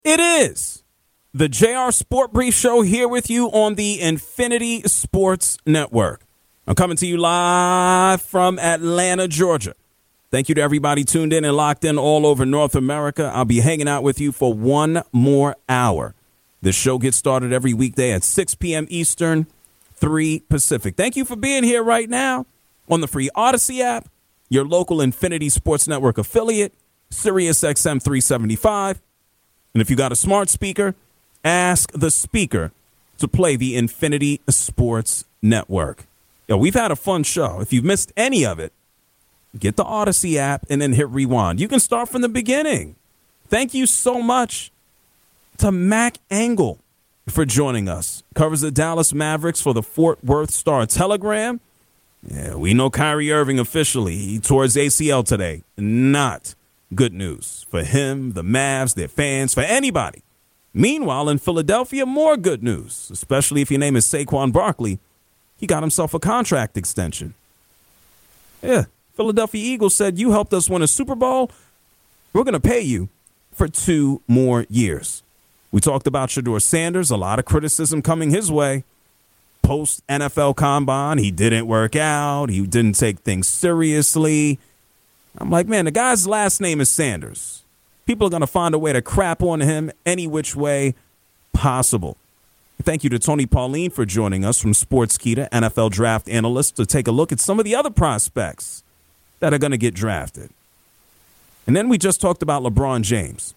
It is the JR Sport Brief Show here with you on the Infinity Sports Network. I'm coming to you live from Atlanta, Georgia. Thank you to everybody tuned in and locked in all over North America. I'll be hanging out with you for one more hour. This show gets started every weekday at 6 p.m. Eastern, 3 Pacific. Thank you for being here right now on the free Odyssey app, your local Infinity Sports Network affiliate, Sirius XM 375. And if you got a smart speaker, ask the speaker to play the Infinity Sports Network. Yo, we've had a fun show. If you've missed any of it, get the Odyssey app and then hit rewind. You can start from the beginning. Thank you so much to Mac Engel for joining us. Covers the Dallas Mavericks for the Fort Worth Star-Telegram. Yeah, we know Kyrie Irving officially. He tore his ACL today. Not good news for him, the Mavs, their fans, for anybody. Meanwhile, in Philadelphia, more good news, especially if your name is Saquon Barkley. He got himself a contract extension. Yeah, Philadelphia Eagles said, you helped us win a Super Bowl. We're going to pay you for 2 more years. We talked about Shedeur Sanders, a lot of criticism coming his way. Post-NFL Combine, he didn't work out. He didn't take things seriously. I'm like, man, the guy's last name is Sanders. People are going to find a way to crap on him any which way possible. Thank you to Tony Pauline for joining us from Sportskeeda, NFL draft analyst, to take a look at some of the other prospects that are going to get drafted. And then we just talked about LeBron James.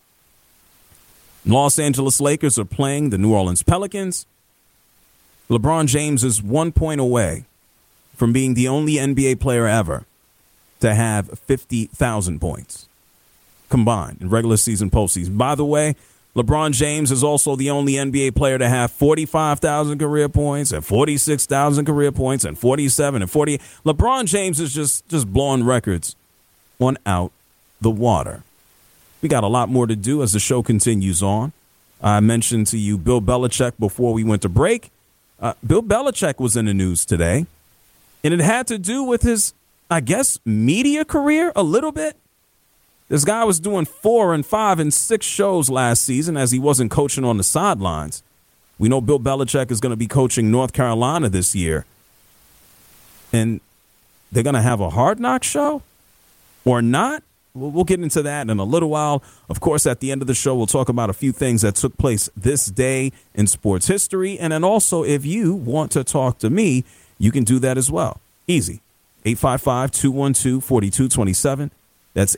Los Angeles Lakers are playing the New Orleans Pelicans. LeBron James is 1 point away from being the only NBA player ever to have 50,000 points combined in regular season, postseason. By the way, LeBron James is also the only NBA player to have 45,000 career points and 46,000 career points and 47 and 40. LeBron James is just blowing records on out the water. We got a lot more to do as the show continues on. I mentioned to you Bill Belichick before we went to break. Bill Belichick was in the news today, and it had to do with his, I guess, media career a little bit. This guy was doing 4 and 5 and 6 shows last season as he wasn't coaching on the sidelines. We know Bill Belichick is going to be coaching North Carolina this year. And they're going to have a Hard Knock show or not? We'll get into that in a little while. Of course, at the end of the show, we'll talk about a few things that took place this day in sports history. And then also, if you want to talk to me, you can do that as well. Easy. 855-212-4227. That's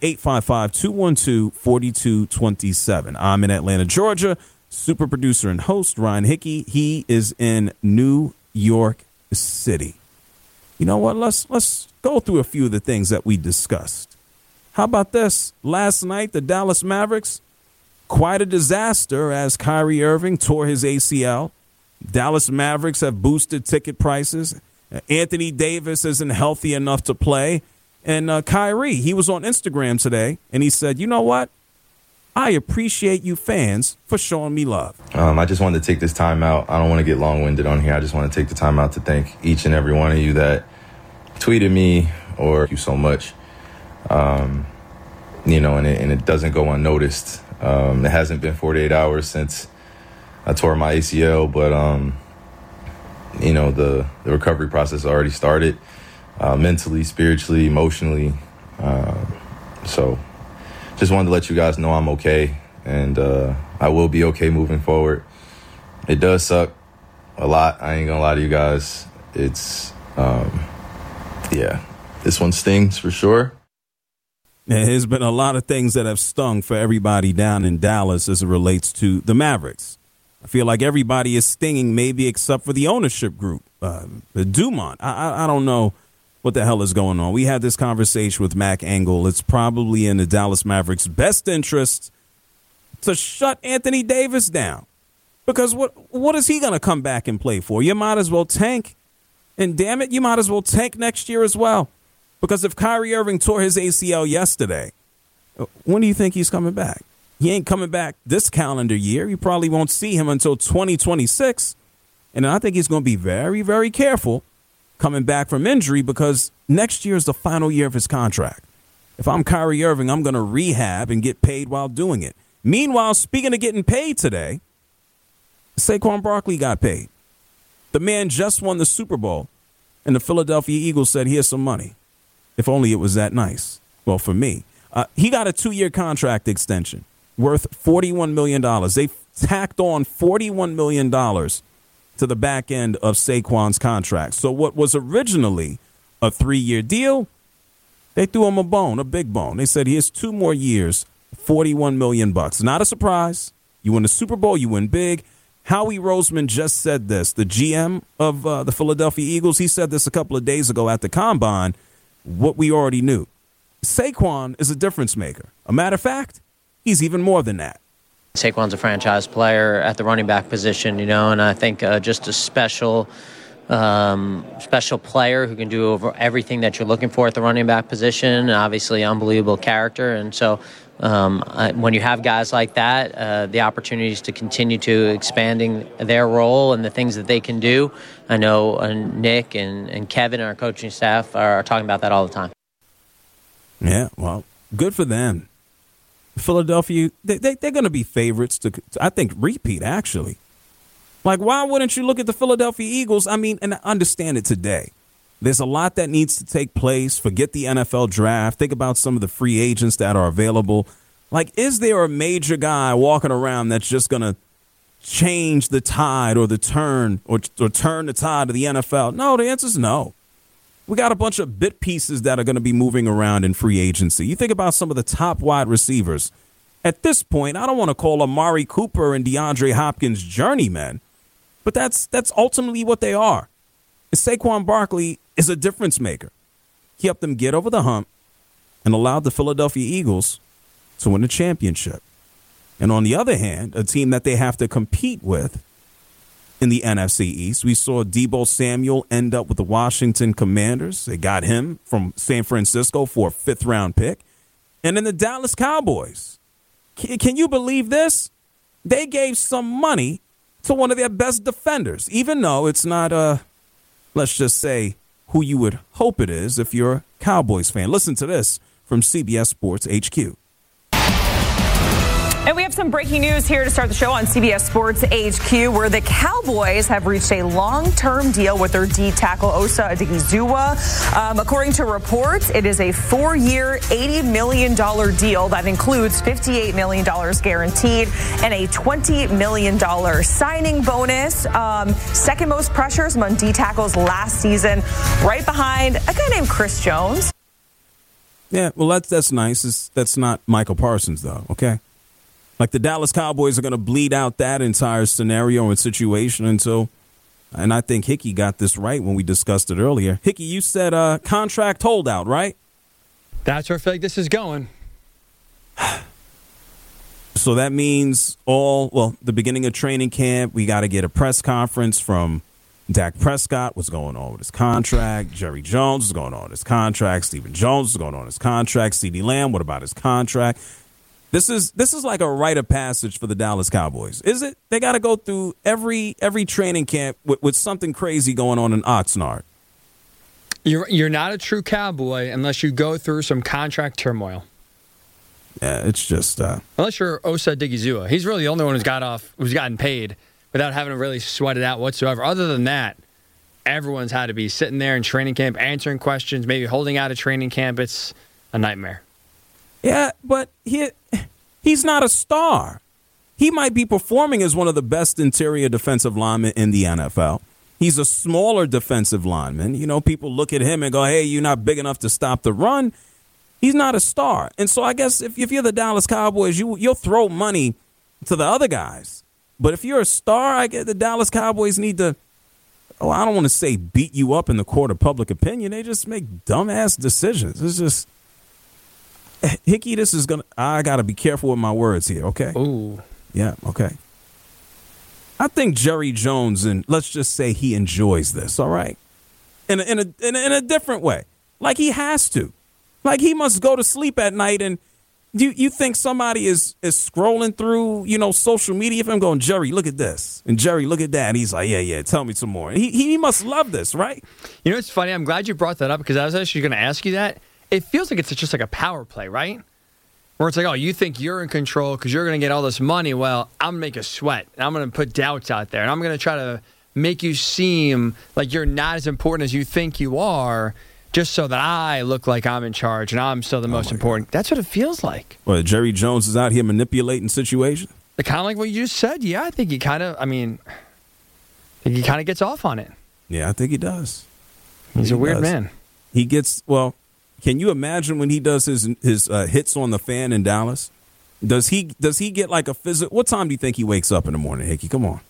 855-212-4227. I'm in Atlanta, Georgia. Super producer and host Ryan Hickey. He is in New York City. You know what? Let's go through a few of the things that we discussed. How about this? Last night, the Dallas Mavericks, quite a disaster as Kyrie Irving tore his ACL. Dallas Mavericks have boosted ticket prices. Anthony Davis isn't healthy enough to play. And Kyrie, he was on Instagram today, and he said, you know what? I appreciate you fans for showing me love. I just wanted to take this time out. I don't want to get long-winded on here. I just want to take the time out to thank each and every one of you that tweeted me or thank you so much. And it doesn't go unnoticed. It hasn't been 48 hours since I tore my ACL, but, the recovery process already started, mentally, spiritually, emotionally. So just wanted to let you guys know I'm okay, and I will be okay moving forward. It does suck a lot. I ain't gonna lie to you guys. It's, this one stings for sure. There's been a lot of things that have stung for everybody down in Dallas as it relates to the Mavericks. I feel like everybody is stinging, maybe except for the ownership group, Dumont. I don't know what the hell is going on. We had this conversation with Mac Engel. It's probably in the Dallas Mavericks' best interest to shut Anthony Davis down. Because what is he going to come back and play for? You might as well tank. And damn it, you might as well tank next year as well. Because if Kyrie Irving tore his ACL yesterday, when do you think he's coming back? He ain't coming back this calendar year. You probably won't see him until 2026. And I think he's going to be very, very careful coming back from injury because next year is the final year of his contract. If I'm Kyrie Irving, I'm going to rehab and get paid while doing it. Meanwhile, speaking of getting paid today, Saquon Barkley got paid. The man just won the Super Bowl, and the Philadelphia Eagles said, here's some money. If only it was that nice. Well, for me. He got a 2-year contract extension worth $41 million. They tacked on $41 million to the back end of Saquon's contract. So what was originally a 3-year deal, they threw him a bone, a big bone. They said, here's 2 more years, $41 million. Not a surprise. You win the Super Bowl, you win big. Howie Roseman just said this, the GM of the Philadelphia Eagles. He said this a couple of days ago at the Combine, what we already knew. Saquon is a difference maker. A matter of fact, he's even more than that. Saquon's a franchise player at the running back position, and I think just a special player who can do over everything that you're looking for at the running back position. Obviously, unbelievable character. And so when you have guys like that, the opportunities to continue to expanding their role and the things that they can do, I know Nick and Kevin and our coaching staff are talking about that all the time. Yeah, well, good for them. Philadelphia, they're going to be favorites to, I think, repeat, actually. Like, why wouldn't you look at the Philadelphia Eagles? I mean, and I understand it today. There's a lot that needs to take place. Forget the NFL draft. Think about some of the free agents that are available. Like, is there a major guy walking around that's just going to change the tide or the turn or turn the tide of the NFL? No, the answer is no. We got a bunch of bit pieces that are going to be moving around in free agency. You think about some of the top wide receivers. At this point, I don't want to call Amari Cooper and DeAndre Hopkins journeymen, but that's ultimately what they are. Saquon Barkley is a difference maker. He helped them get over the hump and allowed the Philadelphia Eagles to win the championship. And on the other hand, a team that they have to compete with in the NFC East, we saw Deebo Samuel end up with the Washington Commanders. They got him from San Francisco for a 5th-round pick. And then the Dallas Cowboys. Can you believe this? They gave some money to one of their best defenders, even though it's not, let's just say, who you would hope it is if you're a Cowboys fan. Listen to this from CBS Sports HQ. And we have some breaking news here to start the show on CBS Sports HQ, where the Cowboys have reached a long-term deal with their D tackle Osa Odighizuwa. According to reports, it is a 4-year, $80 million deal that includes $58 million guaranteed and a $20 million signing bonus. Second most pressures among D tackles last season, right behind a guy named Chris Jones. Yeah, well, that's nice. That's not Michael Parsons, though, okay? Like, the Dallas Cowboys are going to bleed out that entire scenario and situation until, and I think Hickey got this right when we discussed it earlier. Hickey, you said contract holdout, right? That's where I feel like this is going. So that means the beginning of training camp, we got to get a press conference from Dak Prescott. What's going on with his contract? Jerry Jones, what's going on with his contract? Stephen Jones, what's going on with his contract? CeeDee Lamb, what about his contract? This is like a rite of passage for the Dallas Cowboys. Is it? They got to go through every training camp with something crazy going on in Oxnard. You're not a true Cowboy unless you go through some contract turmoil. Yeah, it's just unless you're Osa Odighizuwa. He's really the only one who's gotten paid without having to really sweat it out whatsoever. Other than that, everyone's had to be sitting there in training camp answering questions, maybe holding out a training camp. It's a nightmare. Yeah, but he's not a star. He might be performing as one of the best interior defensive linemen in the NFL. He's a smaller defensive lineman. You know, people look at him and go, hey, you're not big enough to stop the run. He's not a star. And so I guess if you're the Dallas Cowboys, you'll throw money to the other guys. But if you're a star, I guess the Dallas Cowboys need to, I don't want to say beat you up in the court of public opinion. They just make dumbass decisions. It's just, Hickey, I got to be careful with my words here, okay? Ooh. Yeah, okay. I think Jerry Jones, and let's just say he enjoys this, all right? In a different way. Like he has to. Like he must go to sleep at night, and you think somebody is scrolling through, social media for him going, Jerry, look at this. And Jerry, look at that. And he's like, yeah, tell me some more. And he must love this, right? You know, it's funny. I'm glad you brought that up because I was actually going to ask you that. It feels like it's just like a power play, right? Where it's like, oh, you think you're in control because you're going to get all this money. Well, I'm going to make a sweat. And I'm going to put doubts out there. And I'm going to try to make you seem like you're not as important as you think you are, just so that I look like I'm in charge and I'm still the most important. That's what it feels like. Well, Jerry Jones is out here manipulating situations. Kind of like what you just said. Yeah, I think he kind of, he kind of gets off on it. Yeah, I think he does. He's a weird man. He gets, well, can you imagine when he does his hits on the fan in Dallas? Does he get like a physical? What time do you think he wakes up in the morning, Hickey? Come on.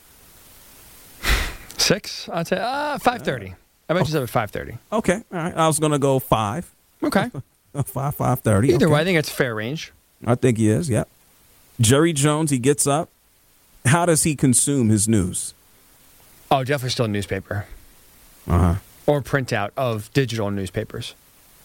6? I'd say 5:30. I mentioned it at 5:30. Okay, all right. I was gonna go 5. Okay. 5:30. Either okay. way, I think it's fair range. I think he is. Yep. Jerry Jones, he gets up. How does he consume his news? Oh, definitely still a newspaper. Or printout of digital newspapers.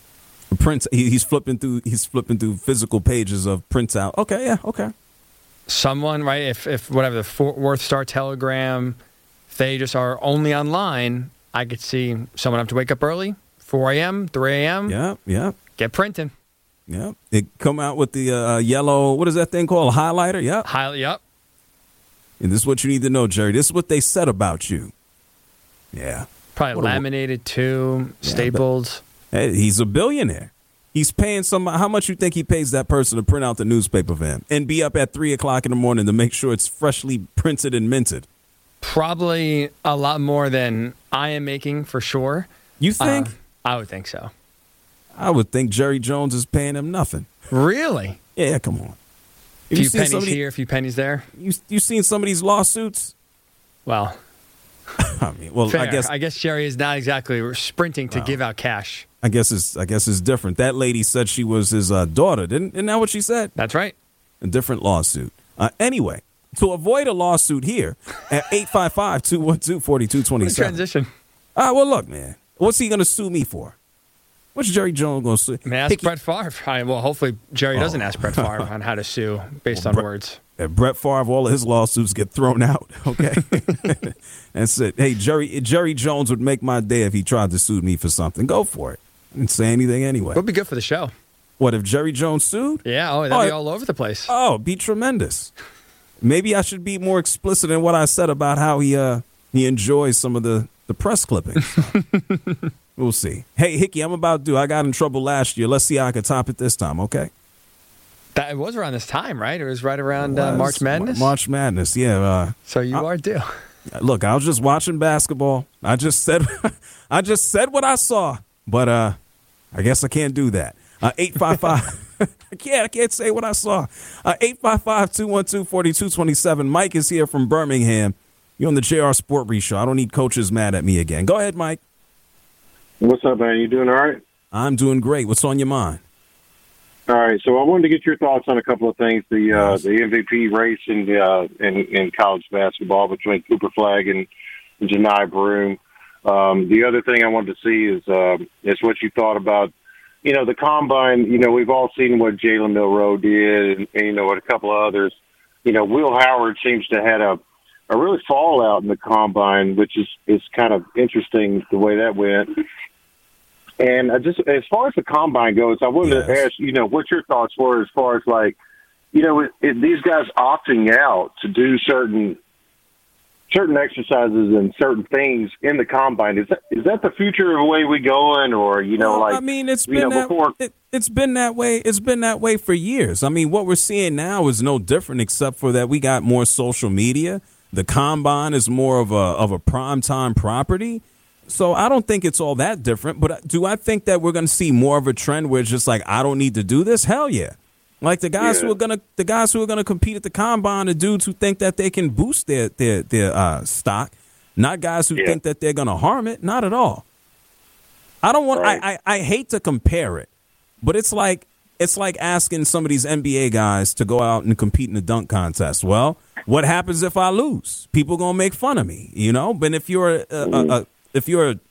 He's flipping through physical pages of printout. Okay, yeah, okay. Someone, right? If whatever the Fort Worth Star Telegram, if they just are only online, I could see someone have to wake up early, 4 a.m., 3 a.m. Yeah. Get printing. Yeah. It come out with the yellow. What is that thing called? A highlighter. Yep. Yep. And this is what you need to know, Jerry. This is what they said about you. Yeah. Probably laminated too, stapled. Hey, he's a billionaire. He's paying how much you think he pays that person to print out the newspaper for him and be up at 3 o'clock in the morning to make sure it's freshly printed and minted? Probably a lot more than I am making for sure. You think? I would think so. I would think Jerry Jones is paying him nothing. Really? Yeah, come on. A few pennies here, a few pennies there. You seen some of these lawsuits? Well, fair. I guess Jerry is not exactly sprinting to give out cash. I guess it's different. That lady said she was his daughter. Isn't that what she said? That's right. A different lawsuit. Anyway, to avoid a lawsuit here at 855-212-4227. Transition. Well, look, man. What's he going to sue me for? What's Jerry Jones going to sue? Ask Brett Favre. Well, hopefully Jerry doesn't ask Brett Favre on how to sue based on words. Brett Favre, all of his lawsuits get thrown out. Okay. That's it. Hey, Jerry Jones would make my day if he tried to sue me for something. Go for it. I didn't say anything anyway. It would be good for the show. What, if Jerry Jones sued? Yeah, that'd be all over the place. Oh, it'd be tremendous. Maybe I should be more explicit in what I said about how he enjoys some of the press clippings. We'll see. Hey, Hickey, I got in trouble last year. Let's see how I can top it this time, okay? It was around this time, right? It was right around March Madness? March Madness, yeah. So you are due. Look, I was just watching basketball. I just said what I saw, but I guess I can't do that. 855 I can't say what I saw. 855-212-4227. Mike is here from Birmingham. You're on the JR Sport Brief Show. I don't need coaches mad at me again. Go ahead, Mike. What's up, man? You doing all right? I'm doing great. What's on your mind? All right, so I wanted to get your thoughts on a couple of things. The MVP race in college basketball between Cooper Flagg and Janai Broome. The other thing I wanted to see is what you thought about, the combine. We've all seen what Jalen Milroe did, and what a couple of others. Will Howard seems to have had a really fallout in the combine, which is kind of interesting the way that went. And just as far as the combine goes, I wanted to ask, what your thoughts were as far as these guys opting out to do certain exercises and certain things in the combine. Is that the future of the way we going, or it's been it's been that way. It's been that way for years. I mean, what we're seeing now is no different, except for that we got more social media. The combine is more of a primetime property. So I don't think it's all that different, but do I think that we're going to see more of a trend where it's just like, I don't need to do this? Hell yeah. Like the guys who are going to compete at the combine are dudes who think that they can boost their stock, not guys who think that they're going to harm it. Not at all. I don't want, I hate to compare it, but it's like asking some of these NBA guys to go out and compete in the dunk contest. Well, what happens if I lose? People going to make fun of me, But if you're a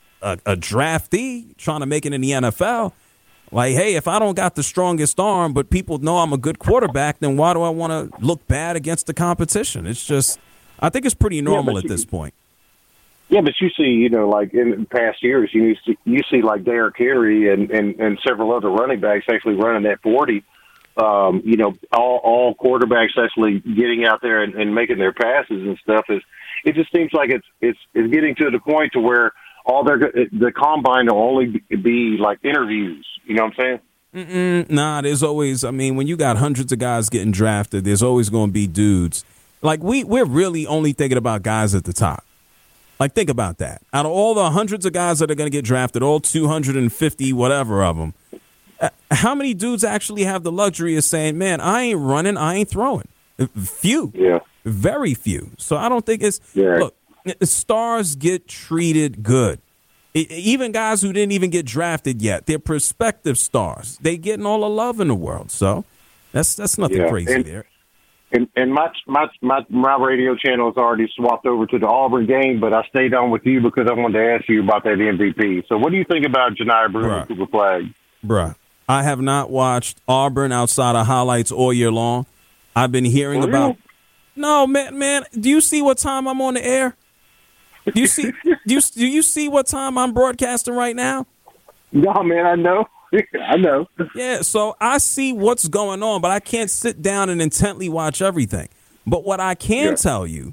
draftee trying to make it in the NFL, like, hey, if I don't got the strongest arm, but people know I'm a good quarterback, then why do I want to look bad against the competition? It's just, I think it's pretty normal at this point. Yeah, but you see, like in past years, you see like Derrick Henry and several other running backs actually running that 40 all quarterbacks actually getting out there and making their passes and stuff. It just seems like it's getting to the point to where the combine will only be like interviews. You know what I'm saying? Nah, there's always. I mean, when you got hundreds of guys getting drafted, there's always going to be dudes. Like we're really only thinking about guys at the top. Like, think about that. Out of all the hundreds of guys that are going to get drafted, all 250 whatever of them, how many dudes actually have the luxury of saying, "Man, I ain't running, I ain't throwing"? Few. Yeah. Very few. So I don't think it's look. Stars get treated good. Even guys who didn't even get drafted yet, they're prospective stars. They getting all the love in the world. So that's nothing crazy there. And my radio channel has already swapped over to the Auburn game, but I stayed on with you because I wanted to ask you about that MVP. So what do you think about Janai Broome and Cooper Flagg? Bruh, I have not watched Auburn outside of highlights all year long. I've been hearing about. No, man. Do you see what time I'm on the air? Do you see what time I'm broadcasting right now? No, man, I know. I know. Yeah, so I see what's going on, but I can't sit down and intently watch everything. But what I can tell you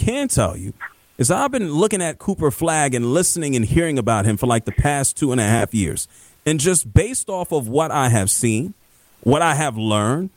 is I've been looking at Cooper Flagg and listening and hearing about him for like the past 2.5 years. And just based off of what I have seen, what I have learned,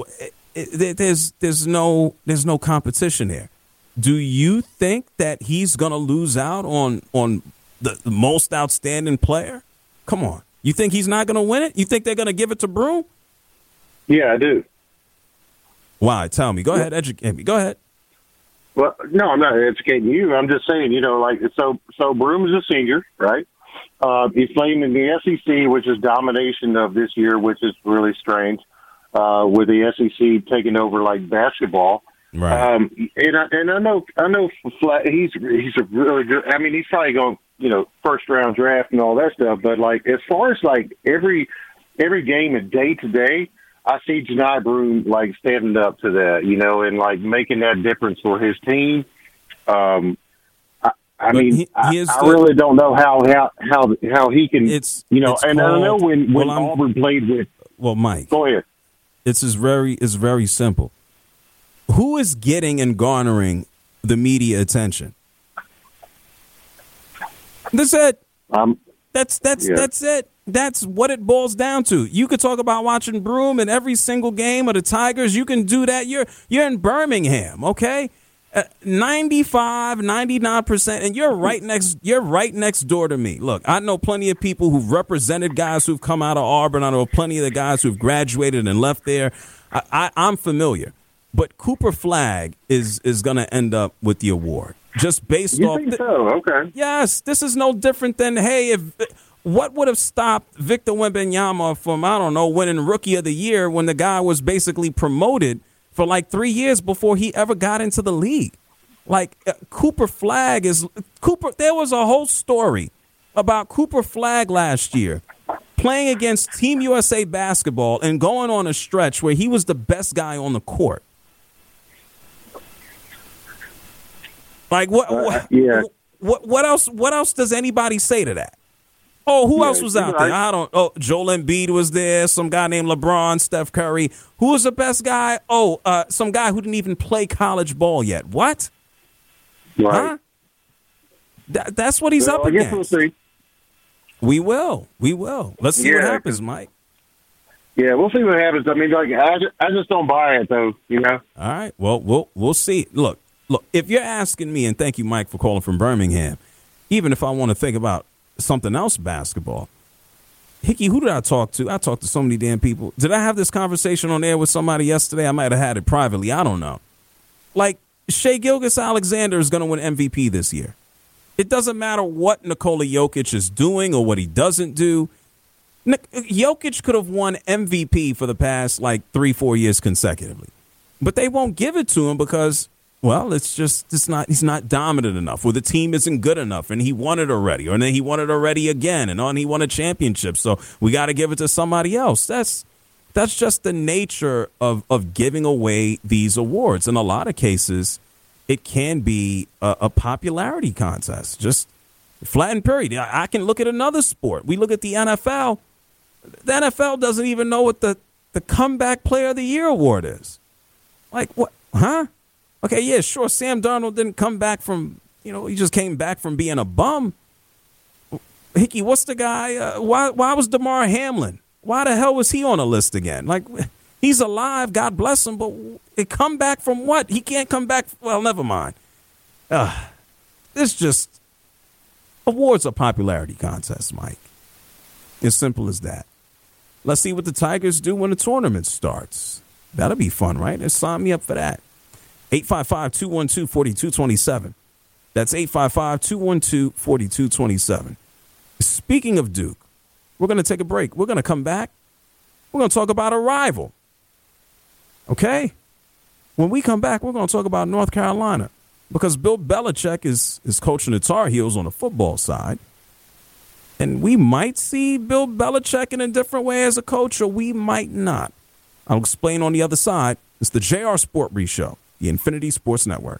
there's no competition there. Do you think that he's going to lose out on the most outstanding player? Come on. You think he's not going to win it? You think they're going to give it to Broome? Yeah, I do. Why? Tell me. Go ahead. Educate me. Go ahead. Well, no, I'm not educating you. I'm just saying, so Broome is a senior, right? He's playing in the SEC, which is domination of this year, which is really strange, with the SEC taking over like basketball. Right. And I know he's a really good. I mean, he's probably going, first round draft and all that stuff. But like as far as like every game and day to day, I see Janai Broome like standing up to that, and like making that difference for his team. I really don't know how he can. It's and called, I don't know when Auburn played with. Well, Mike, go ahead. It's very simple. Who is getting and garnering the media attention? That's it. That's it. That's what it boils down to. You could talk about watching Broome in every single game of the Tigers. You can do that. You're in Birmingham, okay? 95, 99%, and you're right next door to me. Look, I know plenty of people who've represented guys who've come out of Auburn. I know plenty of the guys who've graduated and left there. I'm familiar. But Cooper Flagg is going to end up with the award just based off. You think so? Okay. Yes, this is no different than what would have stopped Victor Wembanyama from winning Rookie of the Year when the guy was basically promoted for like 3 years before he ever got into the league. Like Cooper Flagg there was a whole story about Cooper Flagg last year playing against Team USA basketball and going on a stretch where he was the best guy on the court. Like what else? What else does anybody say to that? Oh, who else was out there? Joel Embiid was there. Some guy named LeBron, Steph Curry. Who was the best guy? Some guy who didn't even play college ball yet. What? Right. Huh? That's what he's up against. We'll see. We will. Let's see what happens, Mike. Yeah, we'll see what happens. I mean, like I just don't buy it, though. All right. Well, we'll see. Look. If you're asking me, and thank you, Mike, for calling from Birmingham, even if I want to think about something else basketball, Hickey, who did I talk to? I talked to so many damn people. Did I have this conversation on air with somebody yesterday? I might have had it privately. I don't know. Like, Shai Gilgeous-Alexander is going to win MVP this year. It doesn't matter what Nikola Jokic is doing or what he doesn't do. Jokic could have won MVP for the past, 3-4 years consecutively. But they won't give it to him because, well, he's not dominant enough, or the team isn't good enough, and he won it already, or then he won it already again, and he won a championship, so we got to give it to somebody else. That's just the nature of giving away these awards. In a lot of cases, it can be a popularity contest, just flat and period. I can look at another sport. We look at the NFL. The NFL doesn't even know what the the Comeback Player of the Year award is. Like, what? Huh? Okay, yeah, sure, Sam Darnold didn't come back from, he just came back from being a bum. Hickey, what's the guy? Why was DeMar Hamlin? Why the hell was he on a list again? Like, he's alive, God bless him, but it come back from what? He can't come back. Well, never mind. It's just awards a popularity contest, Mike. As simple as that. Let's see what the Tigers do when the tournament starts. That'll be fun, right? And sign me up for that. 855-212-4227. That's 855-212-4227. Speaking of Duke, we're going to take a break. We're going to come back. We're going to talk about a rival. Okay? When we come back, we're going to talk about North Carolina because Bill Belichick is coaching the Tar Heels on the football side. And we might see Bill Belichick in a different way as a coach, or we might not. I'll explain on the other side. It's the JR Sport Brief Show, the Infinity Sports Network.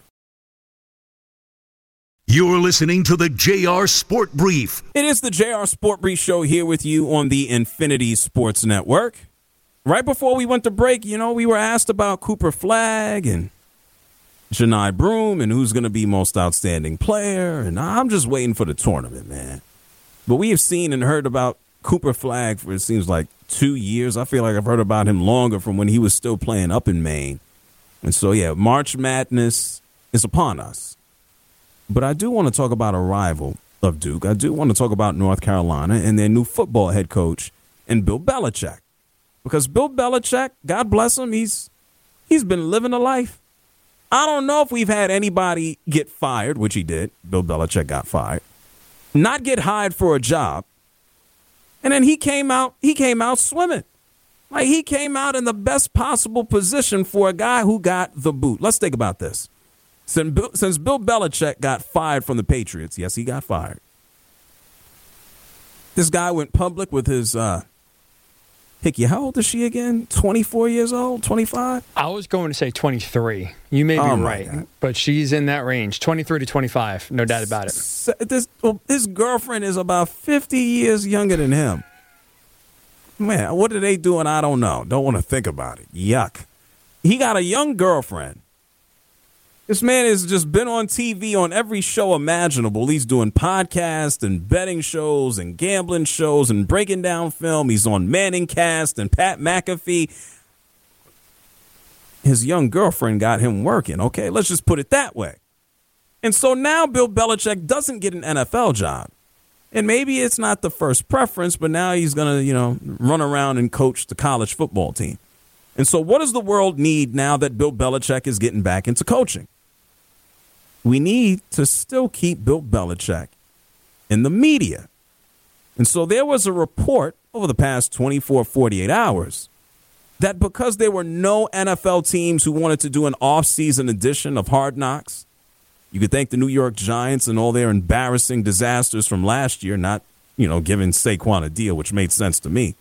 You're listening to the JR Sport Brief. It is the JR Sport Brief Show here with you on the Infinity Sports Network. Right before we went to break, we were asked about Cooper Flagg and Johni Broome and who's going to be most outstanding player. And I'm just waiting for the tournament, man. But we have seen and heard about Cooper Flagg for, it seems like, 2 years. I feel like I've heard about him longer from when he was still playing up in Maine. And so, yeah, March Madness is upon us. But I do want to talk about a rival of Duke. I do want to talk about North Carolina and their new football head coach and Bill Belichick. Because Bill Belichick, God bless him, he's been living a life. I don't know if we've had anybody get fired, which he did. Bill Belichick got fired. Not get hired for a job. And then he came out swimming. Like, he came out in the best possible position for a guy who got the boot. Let's think about this. Since Bill Belichick got fired from the Patriots, yes, he got fired. This guy went public with his, Hickey, how old is she again? 24 years old? 25? I was going to say 23. You may be right, but she's in that range, 23 to 25, no doubt about it. His girlfriend is about 50 years younger than him. Man, what are they doing? I don't know. Don't want to think about it. Yuck. He got a young girlfriend. This man has just been on TV on every show imaginable. He's doing podcasts and betting shows and gambling shows and breaking down film. He's on Manningcast and Pat McAfee. His young girlfriend got him working. Okay, let's just put it that way. And so now Bill Belichick doesn't get an NFL job. And maybe it's not the first preference, but now he's going to, run around and coach the college football team. And so what does the world need now that Bill Belichick is getting back into coaching? We need to still keep Bill Belichick in the media. And so there was a report over the past 24, 48 hours that because there were no NFL teams who wanted to do an off-season edition of Hard Knocks, you could thank the New York Giants and all their embarrassing disasters from last year, not, giving Saquon a deal, which made sense to me.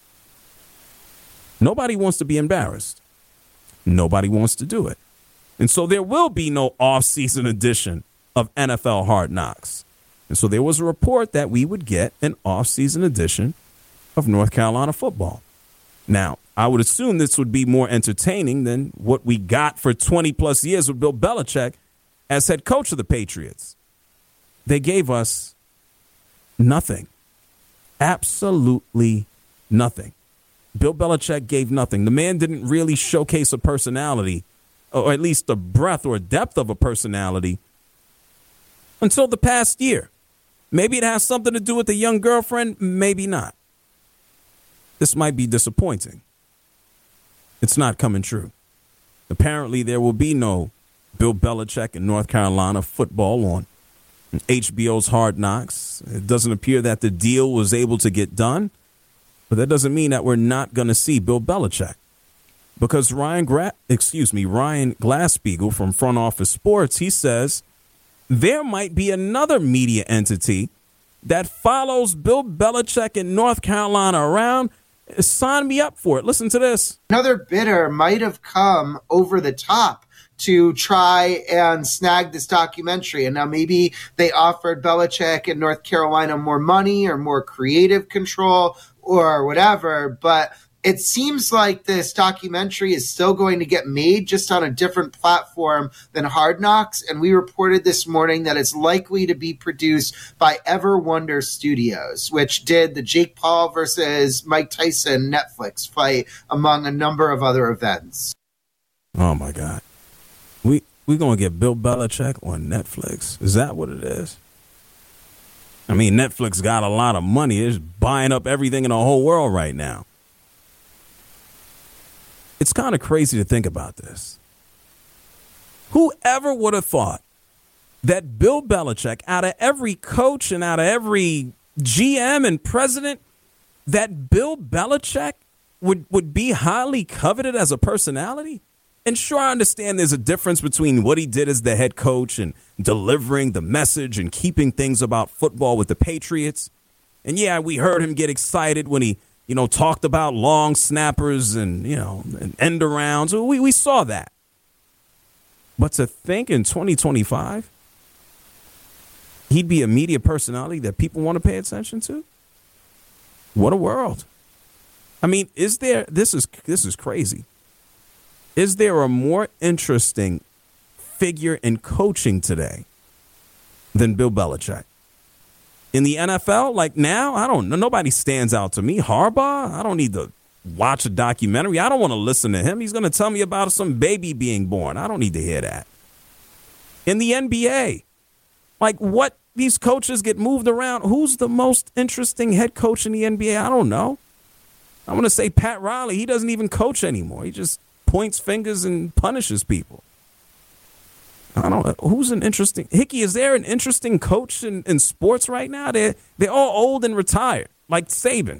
Nobody wants to be embarrassed. Nobody wants to do it. And so there will be no off-season edition of NFL Hard Knocks. And so there was a report that we would get an off-season edition of North Carolina football. Now, I would assume this would be more entertaining than what we got for 20-plus years with Bill Belichick as head coach of the Patriots. They gave us nothing. Absolutely nothing. Bill Belichick gave nothing. The man didn't really showcase a personality, or at least the breadth or depth of a personality, until the past year. Maybe it has something to do with the young girlfriend, maybe not. This might be disappointing. It's not coming true. Apparently, there will be no Bill Belichick and North Carolina football on HBO's Hard Knocks. It doesn't appear that the deal was able to get done, but that doesn't mean that we're not going to see Bill Belichick. Because Ryan Glassspiegel from Front Office Sports, he says there might be another media entity that follows Bill Belichick in North Carolina around. Sign me up for it. Listen to this. Another bidder might have come over the top to try and snag this documentary. And now maybe they offered Belichick in North Carolina more money or more creative control or whatever, but it seems like this documentary is still going to get made, just on a different platform than Hard Knocks. And we reported this morning that it's likely to be produced by Ever Wonder Studios, which did the Jake Paul versus Mike Tyson Netflix fight, among a number of other events. Oh my God. We're going to get Bill Belichick on Netflix. Is that what it is? I mean, Netflix got a lot of money. It's buying up everything in the whole world right now. It's kind of crazy to think about this. Whoever would have thought that Bill Belichick, out of every coach and out of every GM and president, that Bill Belichick would be highly coveted as a personality? And sure, I understand there's a difference between what he did as the head coach and delivering the message and keeping things about football with the Patriots. And yeah, we heard him get excited when he, talked about long snappers and, and end arounds. We saw that. But to think in 2025, he'd be a media personality that people want to pay attention to? What a world. I mean, this is crazy. Is there a more interesting figure in coaching today than Bill Belichick? In the NFL, like now, I don't know. Nobody stands out to me. Harbaugh, I don't need to watch a documentary. I don't want to listen to him. He's going to tell me about some baby being born. I don't need to hear that. In the NBA, like what these coaches get moved around. Who's the most interesting head coach in the NBA? I don't know. I'm going to say Pat Riley. He doesn't even coach anymore. He just points fingers and punishes people. I don't know. Who's an interesting... Hickey, is there an interesting coach in sports right now? They're all old and retired, like Saban.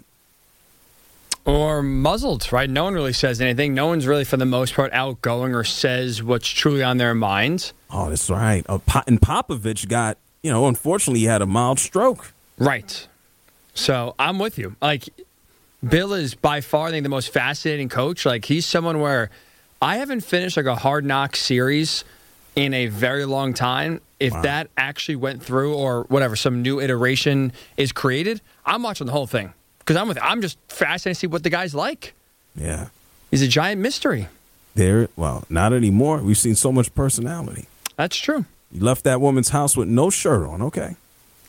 Or muzzled, right? No one really says anything. No one's really, for the most part, outgoing or says what's truly on their minds. Oh, that's right. And Popovich got, unfortunately, he had a mild stroke. Right. So I'm with you. Like, Bill is by far, I think, the most fascinating coach. Like, he's someone where I haven't finished like a Hard Knocks series in a very long time. If that actually went through or whatever, some new iteration is created, I'm watching the whole thing because I'm just fascinated to see what the guy's like. Yeah. He's a giant mystery. Not anymore. We've seen so much personality. That's true. You left that woman's house with no shirt on, okay?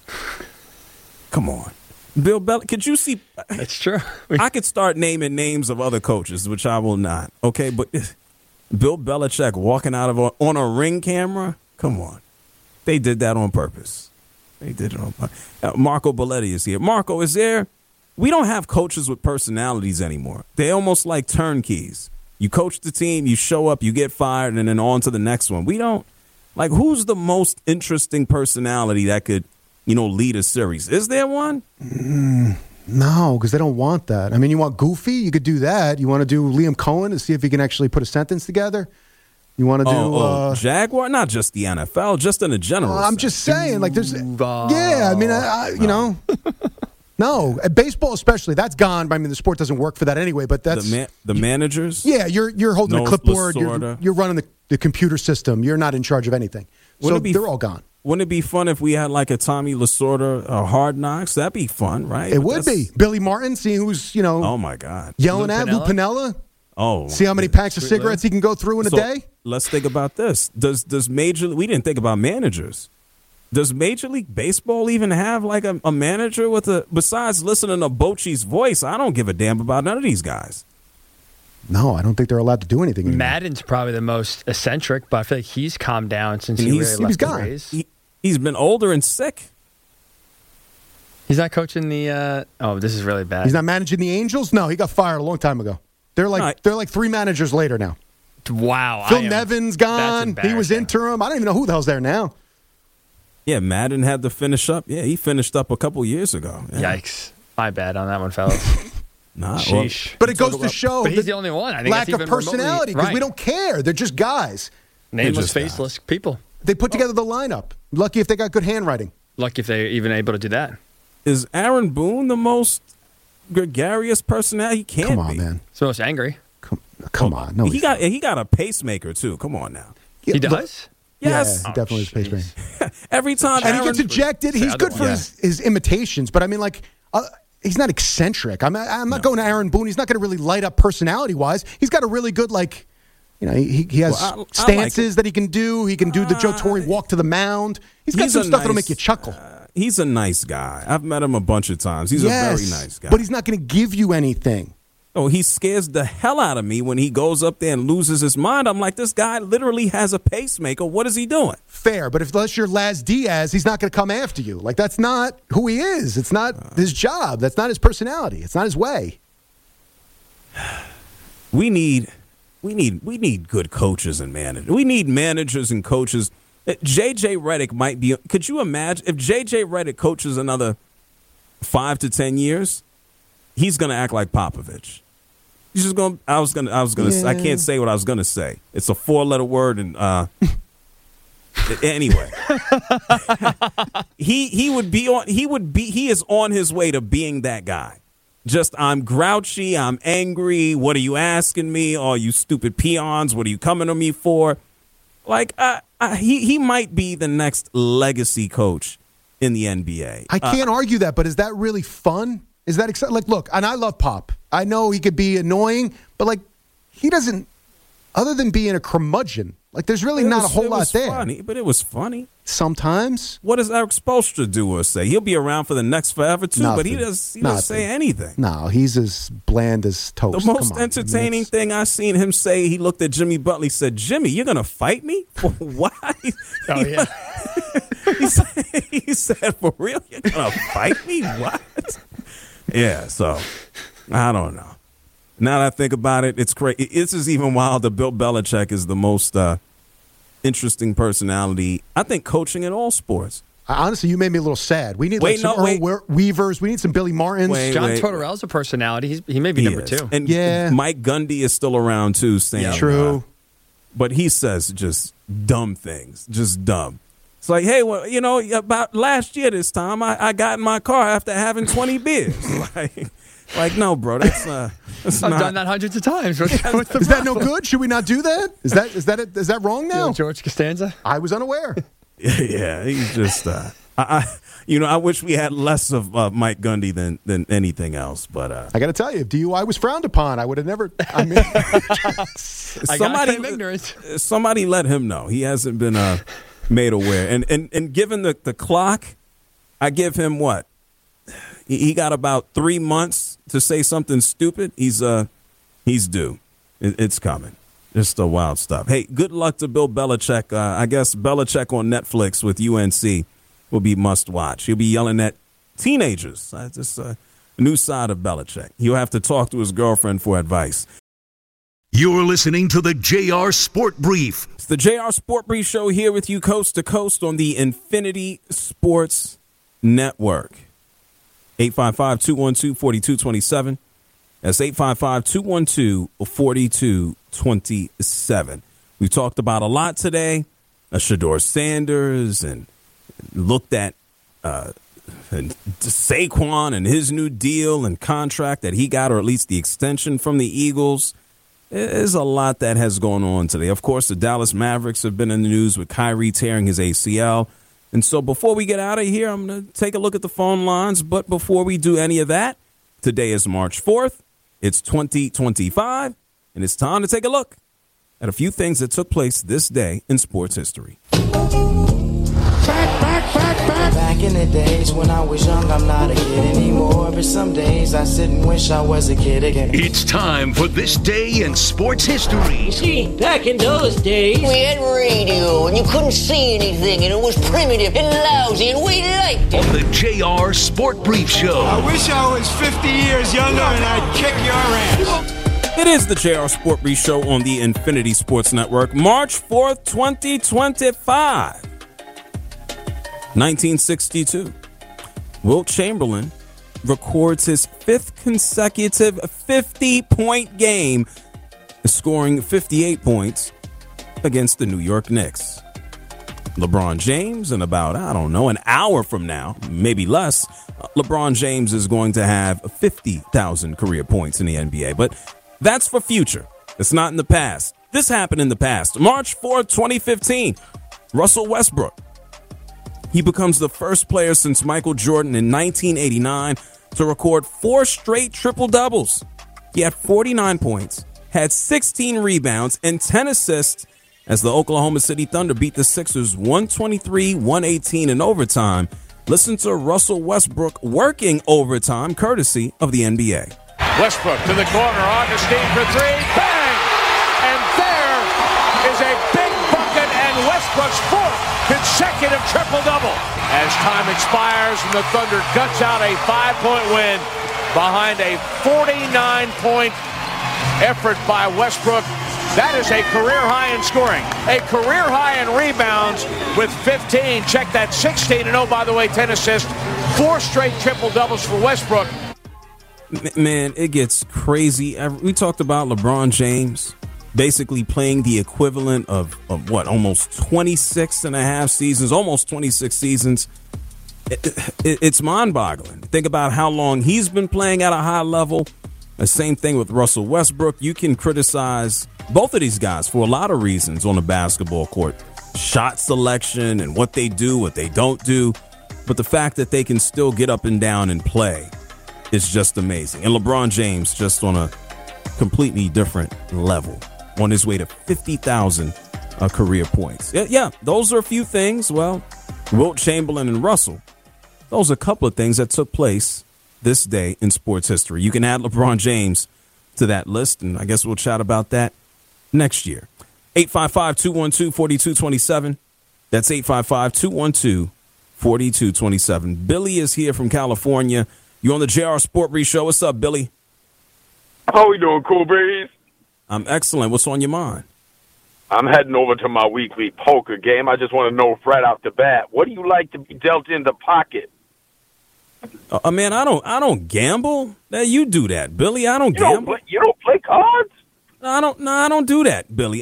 Come on. Bill Belichick, could you see? That's true. I could start naming names of other coaches, which I will not. Okay, but Bill Belichick walking out of on a Ring camera? Come on. They did that on purpose. They did it on purpose. Marco Belletti is here. Marco, we don't have coaches with personalities anymore. They're almost like turnkeys. You coach the team, you show up, you get fired, and then on to the next one. We don't. Like, who's the most interesting personality that could, lead a series? Is there one? No, because they don't want that. I mean, you want Goofy? You could do that. You want to do Liam Cohen to see if he can actually put a sentence together? You want to do Jaguar? Not just the NFL, just in a general sense. I'm just saying, like, there's... Yeah, I mean, No, baseball especially, that's gone. I mean, the sport doesn't work for that anyway, but that's... The managers? Yeah, you're holding a clipboard. You're running the computer system. You're not in charge of anything. So they're all gone. Wouldn't it be fun if we had like a Tommy Lasorda Hard Knocks? That'd be fun, right? It would be. Billy Martin, see who's, oh my God. Yelling at Lou Piniella. Oh. See how many packs of cigarettes he can go through in a day? Let's think about this. Does Major League, we didn't think about managers. Does Major League Baseball even have like a manager besides listening to Bochy's voice? I don't give a damn about none of these guys. No, I don't think they're allowed to do anything anymore. Madden's probably the most eccentric, but I feel like he's calmed down since he left the Rays. He's been older and sick. He's not coaching the. This is really bad. He's not managing the Angels. No, he got fired a long time ago. They're like three managers later now. Wow, Phil Nevin's gone. He was interim. I don't even know who the hell's there now. Yeah, Madden had to finish up. Yeah, he finished up a couple years ago. Yeah. Yikes! My bad on that one, fellas. Sheesh. But it goes to show but he's the only one. I think lack of personality because we don't care. They're just guys. Nameless, faceless people. They put together the lineup. Lucky if they got good handwriting. Lucky if they're even able to do that. Is Aaron Boone the most gregarious personality? He can't be. Come on, man. It's the most angry. Come on. No, he got a pacemaker too. Come on now. He does? Yes. Yeah, he definitely is a pacemaker. Every time and he gets ejected. He's good for his imitations, but I mean, like, he's not eccentric. I'm not going to Aaron Boone. He's not going to really light up personality-wise. He's got a really good, he has stances that he can do. He can do the Joe Torre walk to the mound. He's got some stuff that'll make you chuckle. He's a nice guy. I've met him a bunch of times. He's a very nice guy. But he's not going to give you anything. Oh, he scares the hell out of me when he goes up there and loses his mind. I'm like, this guy literally has a pacemaker. What is he doing? Fair, but unless you're Laz Diaz, he's not going to come after you. That's not who he is. It's not his job. That's not his personality. It's not his way. We need good coaches and managers. We need managers and coaches. J.J. Redick might be. Could you imagine if J.J. Redick coaches another 5 to 10 years? He's going to act like Popovich. He's just going. I was going. Yeah. I can't say what I was going to say. It's a 4-letter word, and anyway, he would be on. He is on his way to being that guy. Just, I'm grouchy, I'm angry, what are you asking me? Oh, you stupid peons, what are you coming to me for? He might be the next legacy coach in the NBA. I can't argue that, but is that really fun? Is that exciting? Look, and I love Pop. I know he could be annoying, but he doesn't, other than being a curmudgeon, there's really not a whole lot there. But it was funny. Sometimes. What does Eric Spoelstra do or say? He'll be around for the next forever, too, Nothing. but he doesn't say anything. No, he's as bland as toast. The most entertaining thing I seen him say, he looked at Jimmy Butler, he said, Jimmy, you're going to fight me? For what? Oh, yeah. he said, for real? You're going to fight me? What? Yeah, so, I don't know. Now that I think about it, it's crazy. This is even wilder. Bill Belichick is the most interesting personality, I think, coaching in all sports. Honestly, you made me a little sad. We need some Earl Weavers. We need some Billy Martins. John Tortorella's a personality. He may be number 2. And Mike Gundy is still around, too. True. But he says just dumb things. Just dumb. It's like, hey, well, about last year this time, I got in my car after having 20 beers. No, bro, that's I've done that hundreds of times. What's is that no good? Should we not do that? Is that wrong now? George Costanza? I was unaware. Yeah, he's just. I wish we had less of Mike Gundy than anything else. But I got to tell you, if DUI was frowned upon, I would have never. I mean, somebody let him know. He hasn't been made aware. And given the clock, I give him what? He got about 3 months to say something stupid. He's due. It's coming. Just the wild stuff. Hey, good luck to Bill Belichick. I guess Belichick on Netflix with UNC will be must watch. He'll be yelling at teenagers. Just a new side of Belichick. He'll have to talk to his girlfriend for advice. You're listening to the JR Sport Brief. It's the JR Sport Brief show here with you coast to coast on the Infinity Sports Network. 855-212-4227. That's 855-212-4227. We've talked about a lot today. Shedeur Sanders and looked at Saquon and his new deal and contract that he got, or at least the extension from the Eagles. There's a lot that has gone on today. Of course, the Dallas Mavericks have been in the news with Kyrie tearing his ACL. And so before we get out of here, I'm going to take a look at the phone lines. But before we do any of that, today is March 4th. It's 2025, and it's time to take a look at a few things that took place this day in sports history. Back in the days when I was young, I'm not a kid anymore. But some days I sit and wish I was a kid again. It's time for This Day in Sports History. You see, back in those days, we had radio and you couldn't see anything and it was primitive and lousy and we liked it. On the JR Sport Brief Show. I wish I was 50 years younger and I'd kick your ass. It is the JR Sport Brief Show on the Infinity Sports Network. March 4th, 2025. 1962. Wilt Chamberlain records his 5th consecutive 50-point game, scoring 58 points against the New York Knicks. LeBron James, in about, an hour from now, maybe less, LeBron James is going to have 50,000 career points in the NBA. But that's for future. It's not in the past. This happened in the past. March 4th, 2015. Russell Westbrook. He becomes the first player since Michael Jordan in 1989 to record 4 straight triple-doubles. He had 49 points, had 16 rebounds, and 10 assists as the Oklahoma City Thunder beat the Sixers 123-118 in overtime. Listen to Russell Westbrook working overtime, courtesy of the NBA. Westbrook to the corner, Augustine for 3, bang! And there is a big bucket and Westbrook's 4th consecutive triple-double. As time expires and the Thunder guts out a 5-point win behind a 49-point effort by Westbrook. That is a career high in scoring, a career high in rebounds with 15. Check that, 16 and 0, by the way, 10 assists, 4 straight triple-doubles for Westbrook. Man, it gets crazy. We talked about LeBron James basically playing the equivalent of what, almost 26 and a half seasons, almost 26 seasons. It's mind-boggling. Think about how long he's been playing at a high level. The same thing with Russell Westbrook. You can criticize both of these guys for a lot of reasons on the basketball court. Shot selection and what they do, what they don't do. But the fact that they can still get up and down and play is just amazing. And LeBron James just on a completely different level, on his way to 50,000 career points. Yeah, those are a few things. Well, Wilt Chamberlain and Russell, those are a couple of things that took place this day in sports history. You can add LeBron James to that list, and I guess we'll chat about that next year. 855-212-4227. That's 855-212-4227. Billy is here from California. You're on the JR Sport Brief Show. What's up, Billy? How we doing, Cool Breeze? I'm excellent. What's on your mind? I'm heading over to my weekly poker game. I just want to know right off the bat, what do you like to be dealt in the pocket? Man, I don't gamble. You do that, Billy. I don't gamble. You don't play cards? I don't do that, Billy.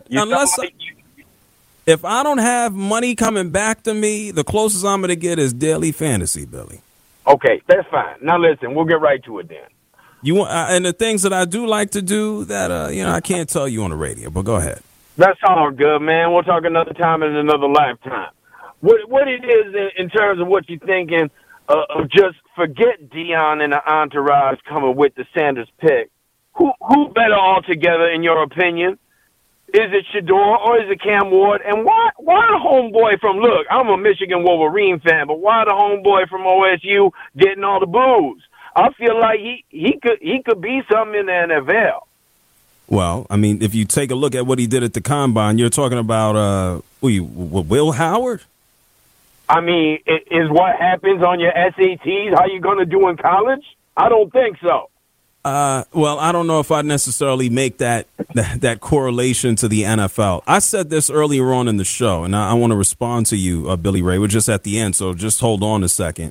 If I don't have money coming back to me, the closest I'm going to get is daily fantasy, Billy. Okay, that's fine. Now listen, we'll get right to it then. And the things that I do like to do that I can't tell you on the radio, but go ahead. That's all good, man. We'll talk another time in another lifetime. What it is in terms of what you're thinking of just forget Dion and the entourage coming with the Sanders pick. Who better altogether in your opinion? Is it Shedeur or is it Cam Ward? And why the homeboy from, look, I'm a Michigan Wolverine fan, but why the homeboy from OSU getting all the boos? I feel like he could be something in the NFL. Well, I mean, if you take a look at what he did at the Combine, you're talking about Will Howard? I mean, is what happens on your SATs how you going to do in college? I don't think so. Well, I don't know if I'd necessarily make that correlation to the NFL. I said this earlier on in the show, and I want to respond to you, Billy Ray. We're just at the end, so just hold on a second.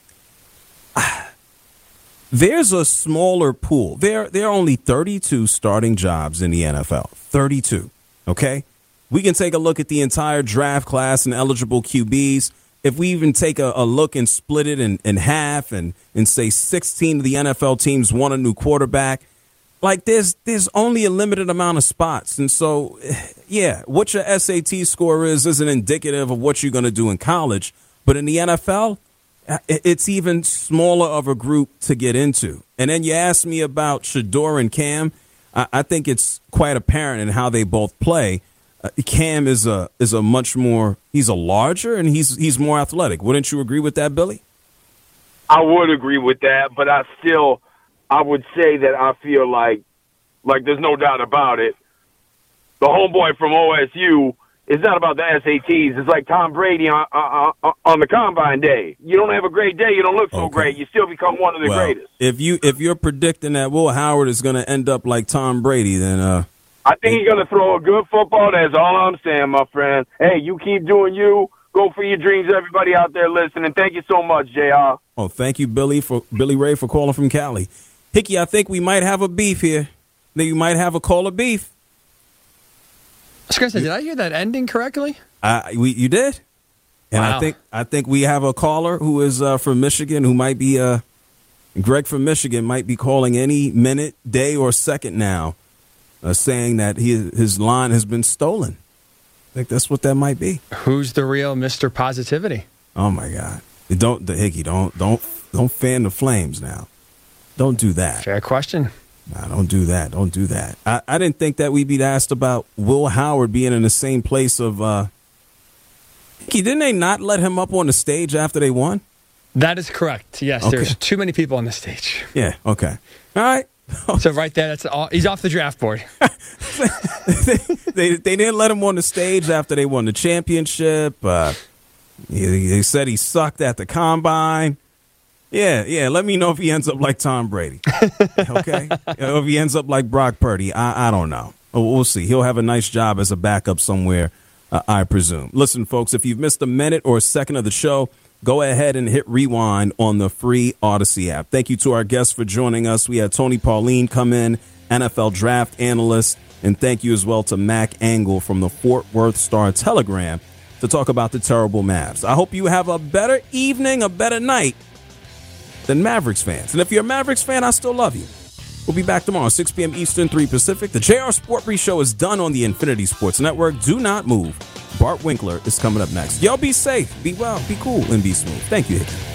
There's a smaller pool. There are only 32 starting jobs in the NFL. 32. Okay? We can take a look at the entire draft class and eligible QBs. If we even take a look and split it in half and say 16 of the NFL teams want a new quarterback, like there's only a limited amount of spots. And so, yeah, what your SAT score isn't indicative of what you're going to do in college. But in the NFL, it's even smaller of a group to get into. And then you asked me about Shedeur and Cam. I think it's quite apparent in how they both play. Cam is a much more, he's a larger and he's more athletic. Wouldn't you agree with that, Billy? I would agree with that, but I would say that I feel like there's no doubt about it. The homeboy from OSU, it's not about the SATs. It's like Tom Brady on the Combine day. You don't have a great day, you don't look so great. You still become one of the greatest. If you're predicting that Will Howard is going to end up like Tom Brady, then I think he's going to throw a good football. That's all I'm saying, my friend. Hey, you keep doing you. Go for your dreams, everybody out there listening. Thank you so much, JR. Oh, thank you, Billy Ray, for calling from Cali. Hickey, I think we might have a beef here. I think you might have a call of beef. I was going to say, did I hear that ending correctly? You did? And wow. I think we have a caller who is from Michigan who might be Greg from Michigan might be calling any minute, day, or second now. Saying that his line has been stolen. I think that's what that might be. Who's the real Mr. Positivity? Oh my God! Hickey, don't Don't fan the flames now. Don't do that. Fair question. Nah, don't do that. Don't do that. I didn't think that we'd be asked about Will Howard being in the same place of didn't they not let him up on the stage after they won? That is correct. Yes, okay. There's too many people on the stage. Yeah, okay. All right. So right there, he's off the draft board. they didn't let him on the stage after they won the championship. They said he sucked at the combine. Yeah. Let me know if he ends up like Tom Brady. Okay? Or if he ends up like Brock Purdy. I don't know. We'll see. He'll have a nice job as a backup somewhere, I presume. Listen, folks, if you've missed a minute or a second of the show, go ahead and hit rewind on the free Odyssey app. Thank you to our guests for joining us. We had Tony Pauline come in, NFL draft analyst, and thank you as well to Mac Angle from the Fort Worth Star-Telegram to talk about the terrible Mavs. I hope you have a better evening, a better night than Mavericks fans. And if you're a Mavericks fan, I still love you. We'll be back tomorrow, 6 p.m. Eastern, 3 Pacific. The JR Sport Brief Show is done on the Infinity Sports Network. Do not move. Bart Winkler is coming up next. Y'all be safe, be well, be cool, and be smooth. Thank you.